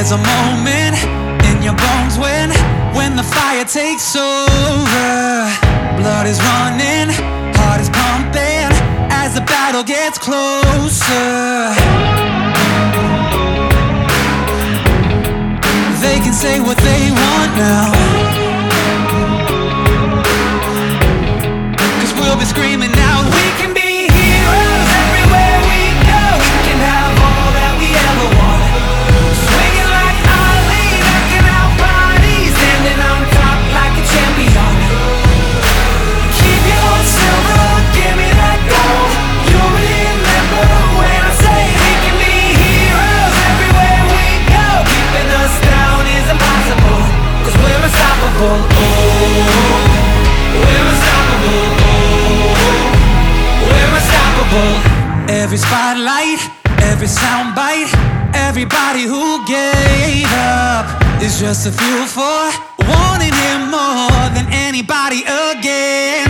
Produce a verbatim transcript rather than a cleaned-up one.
There's a moment in your bones when When the fire takes over. Blood is running, heart is pumping as the battle gets closer. They can say what they want now, 'cause we'll be screaming out, we can be heroes everywhere we go. We can have all that we ever want. Swinging like Ali, knocking out bodies, standing on top like a champion. Keep your heart silver, give me that gold. You'll remember when I say we can be heroes everywhere we go. Keeping us down is impossible, 'cause we're unstoppable. Oh, we're unstoppable. Oh, we're unstoppable. Every spotlight, every soundbite, everybody who gave up is just a fuel for wanting him more than anybody again.